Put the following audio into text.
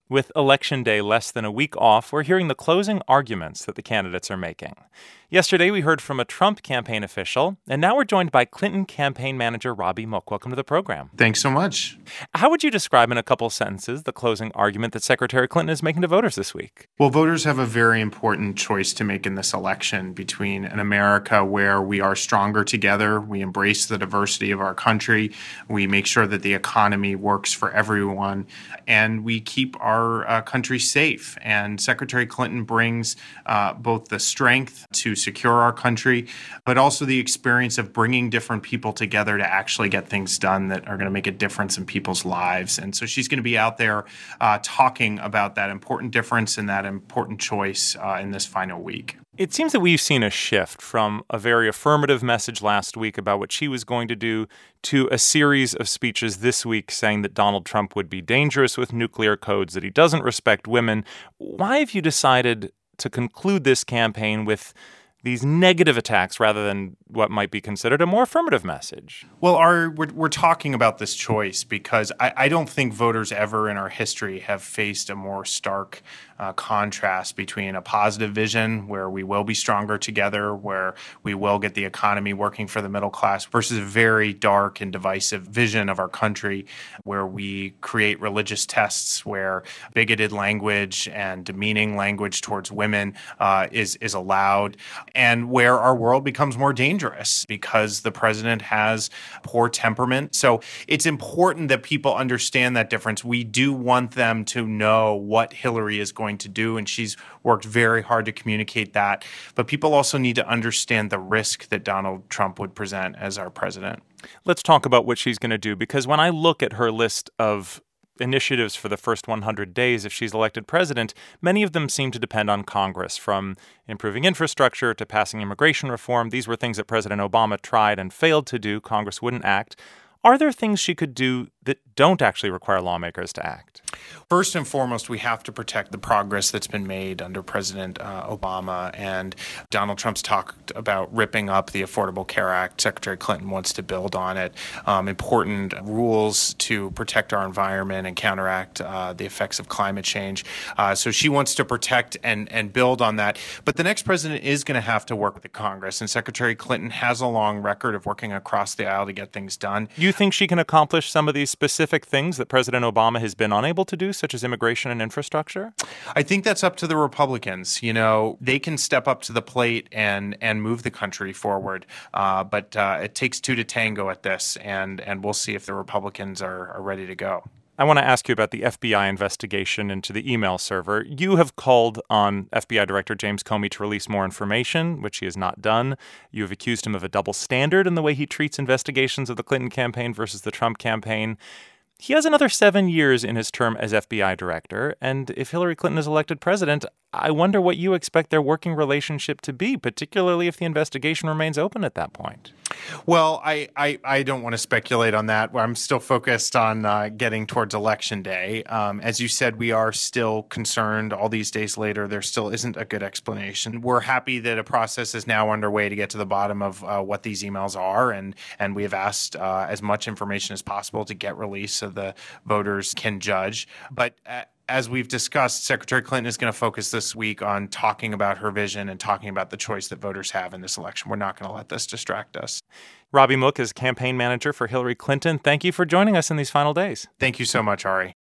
With Election Day less than a week off, we're hearing the closing arguments that the candidates are making. Yesterday, we heard from a Trump campaign official, and now we're joined by Clinton campaign manager Robbie Mook. Welcome to the program. Thanks so much. How would you describe in a couple sentences the closing argument that Secretary Clinton is making to voters this week? Well, voters have a very important choice to make in this election between an America where we are stronger together, we embrace the diversity of our country, we make sure that the economy works for everyone, and we keep our country safe. And Secretary Clinton brings both the strength to secure our country, but also the experience of bringing different people together to actually get things done that are going to make a difference in people's lives. And so she's going to be out there talking about that important difference and that important choice in this final week. It seems that we've seen a shift from a very affirmative message last week about what she was going to do to a series of speeches this week saying that Donald Trump would be dangerous with nuclear codes, that he doesn't respect women. Why have you decided to conclude this campaign with these negative attacks rather than what might be considered a more affirmative message? Well, we're talking about this choice because I don't think voters ever in our history have faced a more stark contrast between a positive vision where we will be stronger together, where we will get the economy working for the middle class, versus a very dark and divisive vision of our country where we create religious tests, where bigoted language and demeaning language towards women is allowed, and where our world becomes more dangerous because the president has poor temperament. So it's important that people understand that difference. We do want them to know what Hillary is going to do, and she's worked very hard to communicate that. But people also need to understand the risk that Donald Trump would present as our president. Let's talk about what she's going to do, because when I look at her list of initiatives for the first 100 days if she's elected president, many of them seem to depend on Congress, from improving infrastructure to passing immigration reform. These were things that President Obama tried and failed to do. Congress wouldn't act. Are there things she could do that don't actually require lawmakers to act? First and foremost, we have to protect the progress that's been made under President Obama. And Donald Trump's talked about ripping up the Affordable Care Act. Secretary Clinton wants to build on it. Important rules to protect our environment and counteract the effects of climate change. So she wants to protect and build on that. But the next president is going to have to work with the Congress. And Secretary Clinton has a long record of working across the aisle to get things done. You think she can accomplish some of these specific things that President Obama has been unable to do, such as immigration and infrastructure? I think that's up to the Republicans. You know, they can step up to the plate and move the country forward. But it takes two to tango at this, and we'll see if the Republicans are ready to go. I want to ask you about the FBI investigation into the email server. You have called on FBI Director James Comey to release more information, which he has not done. You have accused him of a double standard in the way he treats investigations of the Clinton campaign versus the Trump campaign. He has another 7 years in his term as FBI director, and if Hillary Clinton is elected president, I wonder what you expect their working relationship to be, particularly if the investigation remains open at that point. Well, I don't want to speculate on that. I'm still focused on getting towards Election Day. As you said, we are still concerned all these days later. There still isn't a good explanation. We're happy that a process is now underway to get to the bottom of what these emails are, and we have asked as much information as possible to get released so the voters can judge. But as we've discussed, Secretary Clinton is going to focus this week on talking about her vision and talking about the choice that voters have in this election. We're not going to let this distract us. Robbie Mook is campaign manager for Hillary Clinton. Thank you for joining us in these final days. Thank you so much, Ari.